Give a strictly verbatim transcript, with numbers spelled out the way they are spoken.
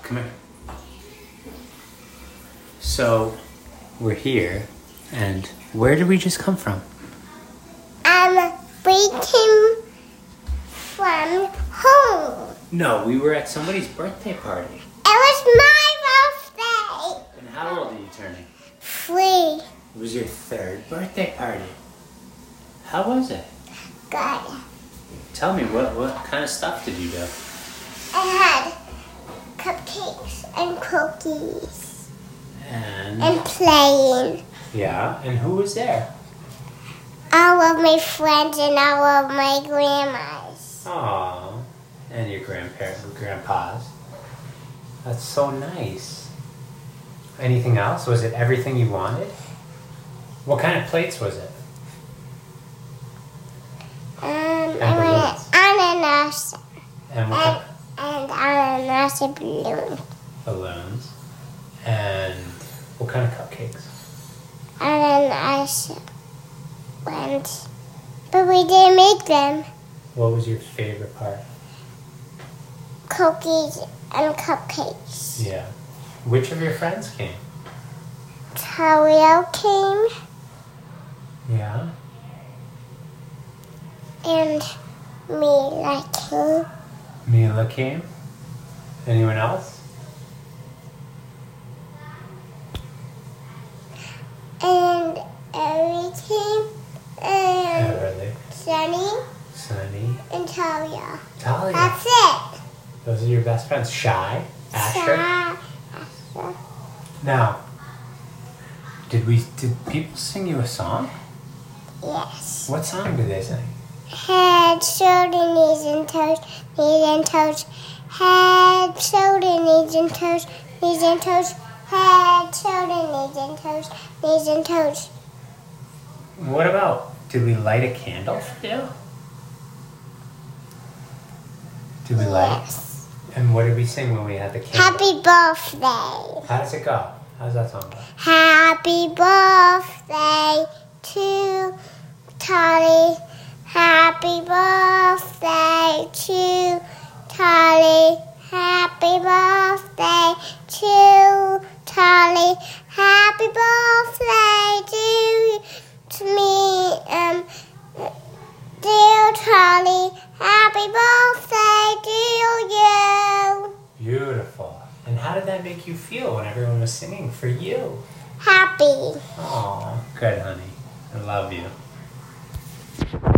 Come here. So, we're here, and where did we just come from? Um, we came from home. No, we were at somebody's birthday party. It was my birthday. And how old are you turning? Three. It was your third birthday party. How was it? Good. Tell me, what, what kind of stuff did you do? I had cupcakes and cookies And, and playing. yeah, and who was there? All of my friends and all of my grandmas. Aww, and your grandparents, grandpas. That's so nice. Anything else? Was it everything you wanted? What kind of plates was it? Um, And I balloons. wanted ananas And what kind and, and ananas and balloon. balloons? And what kind of cupcakes? Ananas ones. But we didn't make them. What was your favorite part? Cookies and cupcakes. Yeah. Which of your friends came? Tario came Yeah. and Mila came. Mila came. Anyone else? And Ellie came. And Everly. Sunny Sunny. and Talia. Talia. That's it. Those are your best friends. Shy. Asher. Sa- Asher. Now, did we? Did people sing you a song? Yes. What song did they sing? Head, shoulder, knees and toes, knees and toes. Head, shoulder, knees and toes, knees and toes. Head, shoulder, knees and toes, knees and toes. What about? Did we light a candle for you? Did we light? Yes. And what did we sing when we had the candle? Happy birthday. How does it go? How does that song go? Happy birthday to Tolly. Happy birthday to Tolly. Happy birthday to Tolly. Happy birthday to, to me, um, dear Tolly. Happy birthday to you. Beautiful. And how did that make you feel when everyone was singing for you? Happy. Oh, good, honey. I love you.